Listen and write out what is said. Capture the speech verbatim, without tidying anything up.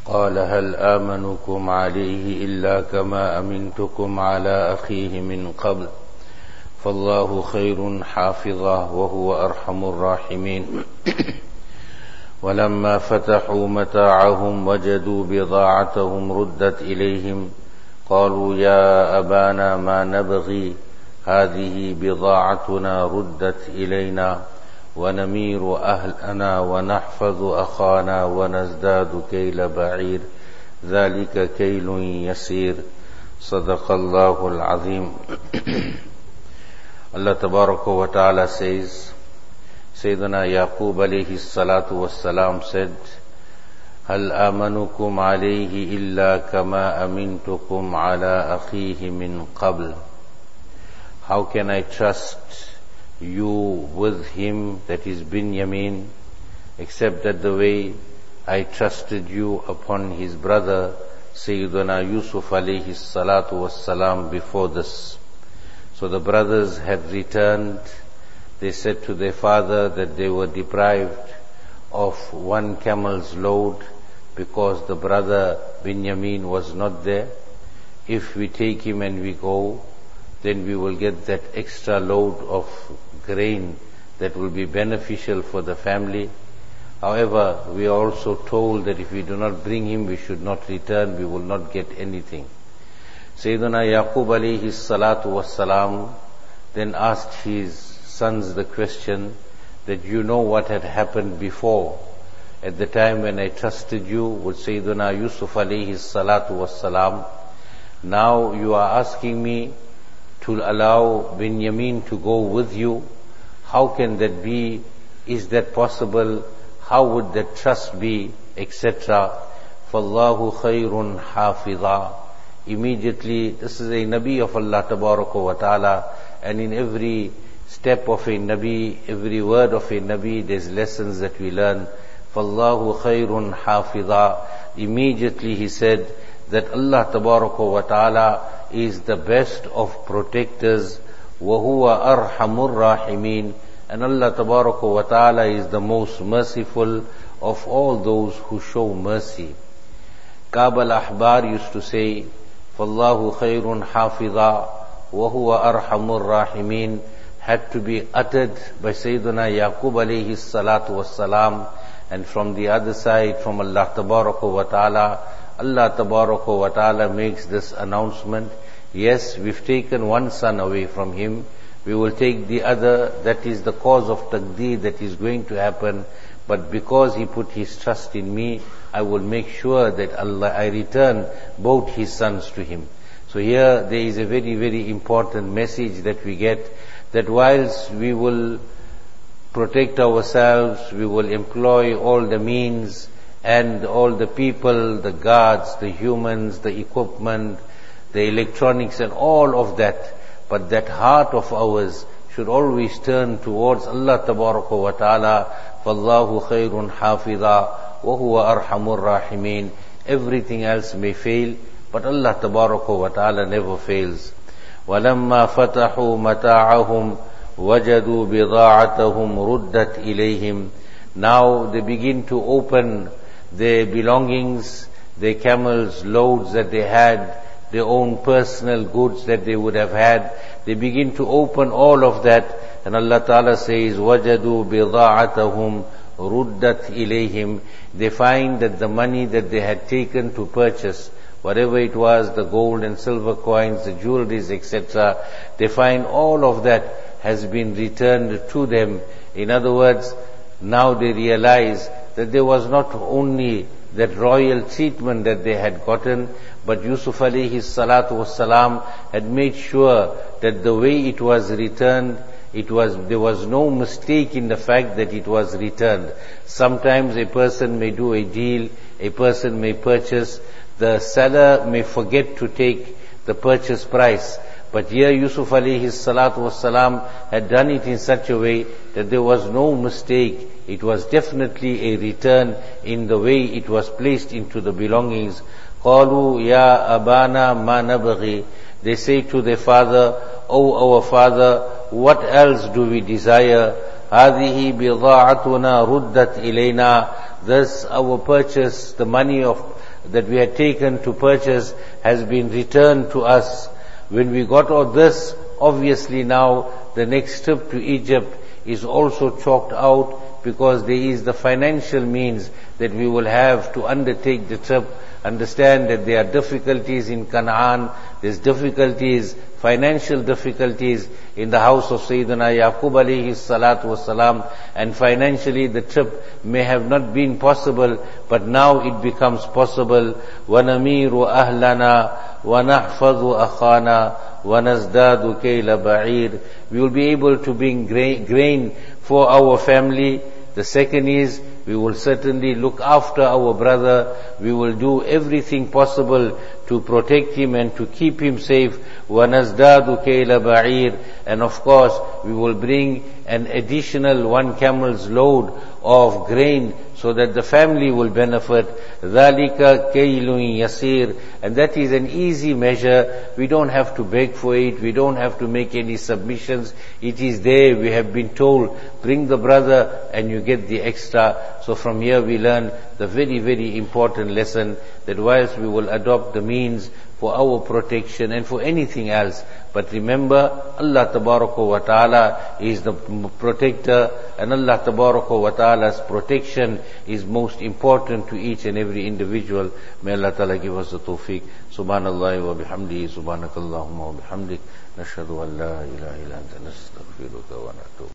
قال هل آمنكم عليه إلا كما أمنتكم على أخيه من قبل فالله خير حافظا وهو أرحم الراحمين ولما فتحوا متاعهم وجدوا بضاعتهم ردت إليهم قالوا يا أبانا ما نبغي هذه بضاعتنا ردت إلينا ونمير أهلنا ونحفظ أخانا ونزداد كيل بعير ذلك كيل يسير صدق الله العظيم. Allah Tabaraka wa Ta'ala says, Sayyidina Yaqub alayhi salatu wassalam said, هل آمنكم عليه إلا كما أمنتكم على أخيه من قبل. How can I trust you with him, that is Binyamin, except that the way I trusted you upon his brother Sayyidina Yusuf alayhi salatu wassalam before this. So the brothers had returned. They said to their father that they were deprived of one camel's load because the brother Binyamin was not there. If we take him and we go, then we will get that extra load of grain that will be beneficial for the family. However, we are also told that if we do not bring him, we should not return, we will not get anything. Sayyidina Yaqub alayhi salatu wassalam then asked his sons the question that you know what had happened before. At the time when I trusted you with Sayyidina Yusuf alayhi salatu wassalam, now you are asking me to allow Binyamin to go with you. How can that be? Is that possible? How would that trust be? Etc. فَاللَّهُ خَيْرٌ حَافِظًا. Immediately, this is a Nabi of Allah Tabaraka wa Ta'ala, and in every step of a Nabi, every word of a Nabi, there's lessons that we learn. فَاللَّهُ خَيْرٌ حَافِظًا. Immediately he said that Allah Tabaraka wa Ta'ala is the best of protectors, وَهُوَ أَرْحَمُ الرَّاحِمِينَ. And Allah Tabaraka wa Ta'ala is the most merciful of all those who show mercy. Ka'b al-Ahbar used to say, فَاللَّهُ خَيْرٌ حَافِظًا وَهُوَ أَرْحَمُ الرَّاحِمِينَ had to be uttered by Sayyidina Yaqub alayhi salatu wassalam, and from the other side, from Allah Tabaraka wa Ta'ala, Allah Tabaraka wa Ta'ala makes this announcement. Yes, we've taken one son away from him, we will take the other. That is the cause of taqdeer that is going to happen, but because he put his trust in me, I will make sure that Allah, I return both his sons to him. So here there is a very, very important message that we get, that whilst we will protect ourselves, we will employ all the means and all the people, the guards, the humans, the equipment, the electronics and all of that, but that heart of ours should always turn towards Allah Tabaraka wa Ta'ala. فَاللَّهُ خَيْرٌ حَافِظًا وَهُوَ أَرْحَمُ الرَّاحِمِينَ. Everything else may fail, but Allah Tabaraka wa Ta'ala never fails. وَلَمَّا فَتَحُوا مَتَاعَهُمْ وَجَدُوا بِضَاعَتَهُمْ رُدَّتْ إِلَيْهِمْ. Now they begin to open their belongings, their camels' loads that they had, their own personal goods that they would have had. They begin to open all of that, and Allah Ta'ala says, وَجَدُوا بِضَاعَتَهُمْ رُدَّتْ إِلَيْهِمْ. They find that the money that they had taken to purchase, whatever it was, the gold and silver coins, the jewelries, et cetera, they find all of that has been returned to them. In other words, now they realize that there was not only that royal treatment that they had gotten, but Yusuf alayhi salatu wassalam had made sure that the way it was returned, it was, there was no mistake in the fact that it was returned. Sometimes a person may do a deal, a person may purchase, the seller may forget to take the purchase price. But here Yusuf alayhi salatu wassalam had done it in such a way that there was no mistake. It was definitely a return in the way it was placed into the belongings. قَالُوا يَا أَبَانَا مَا نَبْغِي. They say to their father, O our father, what else do we desire? هذه بضاعتنا ردت إلينا. Thus our purchase, the money of that we had taken to purchase has been returned to us. When we got all this, obviously now the next trip to Egypt is also chalked out, because there is the financial means that we will have to undertake the trip. Understand that there are difficulties in Canaan, there's difficulties, financial difficulties in the house of Sayyidina Yaqub alayhi salatu wasalam, and financially the trip may have not been possible, but now it becomes possible. وَنَمِيرُ أَهْلَنَا وَنَحْفَظُ أَخَانَا وَنَزْدَادُ كَيْلَ بَعِيرٍ. We will be able to bring grain, grain for our family. The second is, we will certainly look after our brother. We will do everything possible to protect him and to keep him safe. وَنَزْدَادُ كَيْلَ بَعِيرٍ. And of course, we will bring an additional one camel's load of grain so that the family will benefit. ذَلِكَ كَيْلٌ يَسِيرٌ. And that is an easy measure. We don't have to beg for it. We don't have to make any submissions. It is there. We have been told, bring the brother and you get the extra. So from here we learn the very, very important lesson that whilst we will adopt the means for our protection and for anything else, but remember, Allah Tabaraka wa Ta'ala is the protector, and Allah Tabaraka wa Ta'ala's protection is most important to each and every individual. May Allah Ta'ala give us the tawfiq. Subhanallah wa bihamdihi, subhanakallahumma wa bihamdik, nashhadu an la ilaha illa anta nastaghfiruka wa natubu.